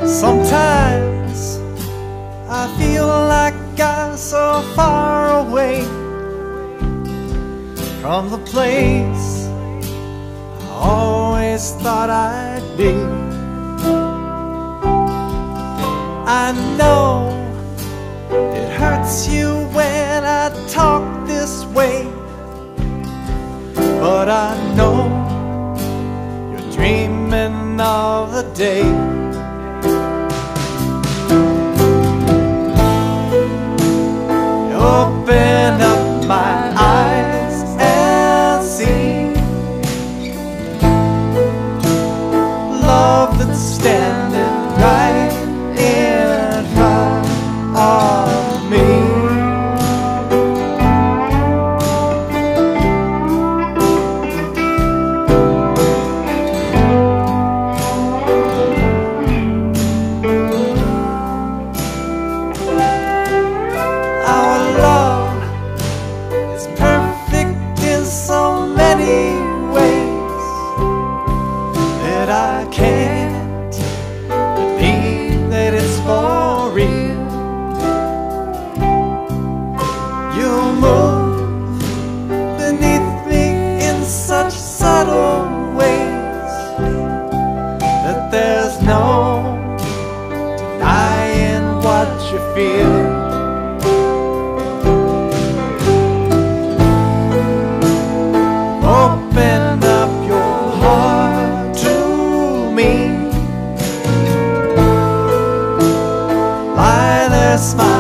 Sometimes I feel like I'm so far away from the place I always thought I'd be. I know it hurts you when I talk this way, but I know you're dreaming of the day you open up my eyes and see love that's standing right in front of me. Our love is perfect in so many ways that I can't believe that it's for real. You move beneath me in such subtle ways that there's no denying what you feel. Open up your heart to me, lie there smiling.